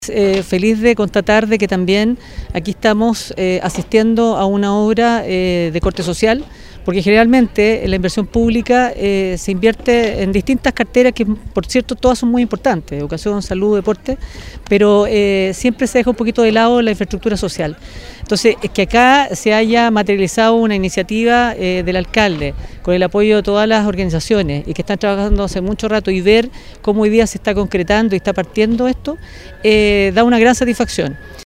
Feliz de constatar de que también aquí estamos asistiendo a una obra de corte social, porque generalmente la inversión pública se invierte en distintas carteras que, por cierto, todas son muy importantes: educación, salud, deporte, pero siempre se deja un poquito de lado la infraestructura social. Entonces, es que acá se haya materializado una iniciativa del alcalde con el apoyo de todas las organizaciones y que están trabajando hace mucho rato, y ver cómo hoy día se está concretando y está partiendo esto, da una gran satisfacción.